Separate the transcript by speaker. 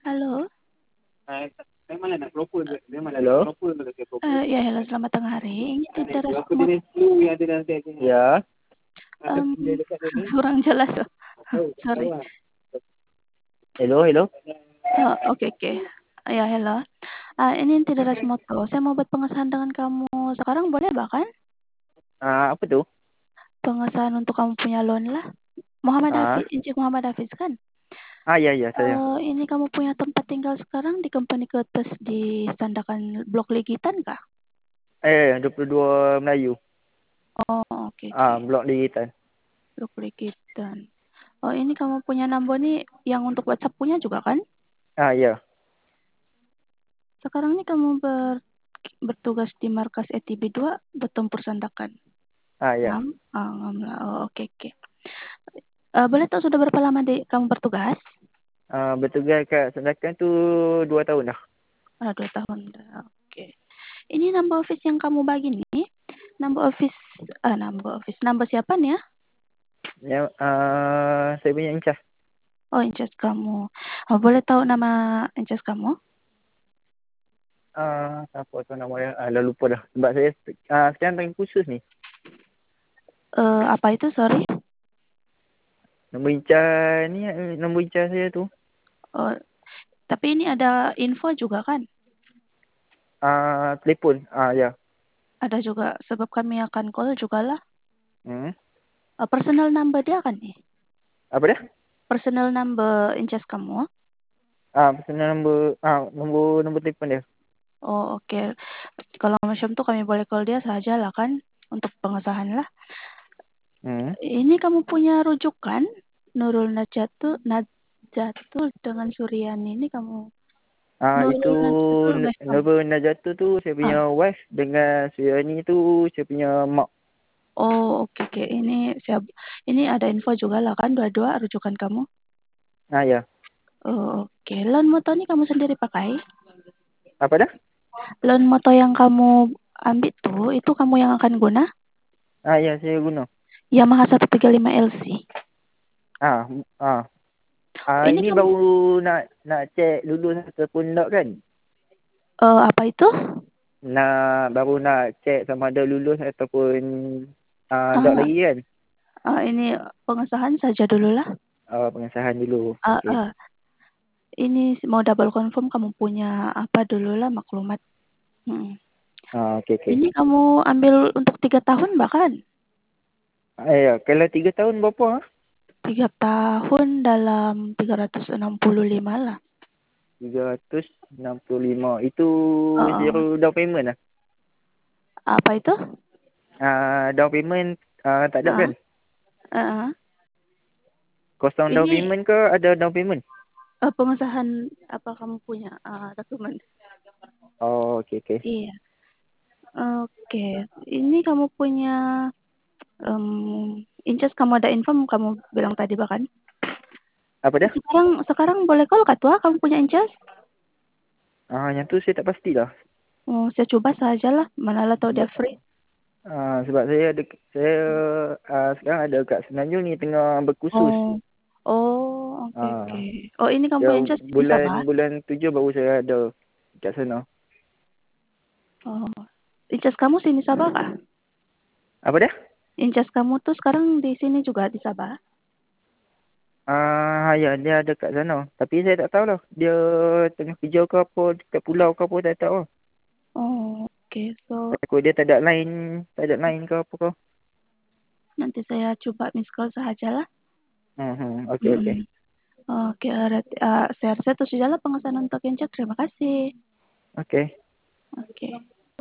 Speaker 1: Halo,
Speaker 2: Halo?
Speaker 1: ya halo selamat tengah hari. Ini tidak respon,
Speaker 2: Ya.
Speaker 1: kurang jelas. Sorry.
Speaker 2: Hello.
Speaker 1: Oke. Ya hello. Ini tidak moto. Saya mau buat pengesahan dengan kamu sekarang boleh bahkan
Speaker 2: Apa tu?
Speaker 1: pengesahan untuk kamu punya loan lah. Muhammad Hafiz, Encik Muhammad Hafiz kan?
Speaker 2: Ya, saya.
Speaker 1: Ini kamu punya tempat tinggal sekarang di Company Kertas di Sandakan Blok Legitan kah?
Speaker 2: 22 Melayu.
Speaker 1: Oh, oke.
Speaker 2: Blok Ligitan.
Speaker 1: Blok Legitan. Oh, ini kamu punya number nih yang untuk WhatsApp punya juga kan?
Speaker 2: Ya.
Speaker 1: Sekarang ini kamu bertugas di markas ETB 2 bertempur Sandakan.
Speaker 2: Ya.
Speaker 1: Oke. Boleh tahu sudah berapa lama kamu bertugas?
Speaker 2: Bertugas kat Sandakan tu 2 tahun dah.
Speaker 1: 2 tahun. Oke. Ini number office yang kamu bagi nih. Number office. Number siapa nih ya?
Speaker 2: Yang saya punya incas.
Speaker 1: Oh, incas kamu. Boleh tahu nama incas kamu?
Speaker 2: Siapa tu nama dia? Dah lupa dah. Sebab saya sekarang tengah khusus ni.
Speaker 1: Apa itu? Sorry.
Speaker 2: Nombor incas ni, nombor incas saya tu.
Speaker 1: Oh, tapi ini ada info juga kan?
Speaker 2: Telefon. Ya.
Speaker 1: Ada juga sebab kami akan call juga lah.
Speaker 2: Hmm.
Speaker 1: Personal number dia kan nih?
Speaker 2: Apa dia?
Speaker 1: Personal number incas kamu?
Speaker 2: Personal nombor telefon dia.
Speaker 1: Oh, oke. Kalau macam tuh kami boleh call dia saja lah kan untuk pengesahan lah. Ini kamu punya rujukan Nurul Najatul dengan Suryani ini kamu.
Speaker 2: Itu
Speaker 1: Nurul Najatul wife kamu.
Speaker 2: Nurul Najatu tu saya punya wife, dengan Suryani tu saya punya mak.
Speaker 1: Oh, oke. Ini ada info juga lah kan dua-dua rujukan kamu.
Speaker 2: Ya.
Speaker 1: Oh, oke. Loan moto ini kamu sendiri pakai?
Speaker 2: Apa dah?
Speaker 1: Loan moto yang kamu ambil tuh itu kamu yang akan guna?
Speaker 2: Ya, saya guna.
Speaker 1: Yamaha 135 LC. Ini
Speaker 2: Ini
Speaker 1: kamu
Speaker 2: baru nak cek lulus ataupun tak kan?
Speaker 1: apa itu?
Speaker 2: Baru nak cek sama ada lulus ataupun tak
Speaker 1: Ah,
Speaker 2: lagi kan?
Speaker 1: ini pengesahan saja dulu lah.
Speaker 2: Pengesahan dulu. Okay.
Speaker 1: Ini mau double confirm kamu punya apa dulu lah maklumat.
Speaker 2: Okay.
Speaker 1: Ini kamu ambil untuk 3 tahun bahkan?
Speaker 2: Ya, kalau 3 tahun berapa?
Speaker 1: 3 tahun dalam 365 lah.
Speaker 2: 365. Itu zero
Speaker 1: Uh,
Speaker 2: down payment lah?
Speaker 1: apa itu?
Speaker 2: Down payment tak ada kan? Kosong down
Speaker 1: Ini
Speaker 2: payment ke ada down payment?
Speaker 1: pengesahan apa kamu punya dokumen?
Speaker 2: Okay.
Speaker 1: Iya. Oke. Ini kamu punya incas kamu ada info kamu bilang tadi bahkan?
Speaker 2: Apa dah?
Speaker 1: Sekarang boleh call kah tuh kamu punya incas?
Speaker 2: Yang tu saya tak pasti lah.
Speaker 1: Saya coba saja lah. Manalah tahu dia free.
Speaker 2: Sebab saya sekarang ada kat Semenanjung ni tengah berkursus.
Speaker 1: Oke. Oh, ini kamu punya incas di Sabah?
Speaker 2: Bulan 7 baru saya ada kat sana.
Speaker 1: Oh, incas kamu sini Sabah kah?
Speaker 2: Apa dah?
Speaker 1: Incas kamu tuh sekarang di sini juga di Sabah?
Speaker 2: Ya, dia ada kat sana. Tapi saya tak tahu lah. Dia tengah kerja ke apa, dekat pulau ke apa, tak tahu lah.
Speaker 1: Oke. So,
Speaker 2: Takut dia tak ada line ke apa ke.
Speaker 1: nanti saya coba miss call saja lah.
Speaker 2: Okay.
Speaker 1: Oke, saya rasa itu saja lah pengesahan untuk incas. Terima kasih.
Speaker 2: Okay.
Speaker 1: Oke.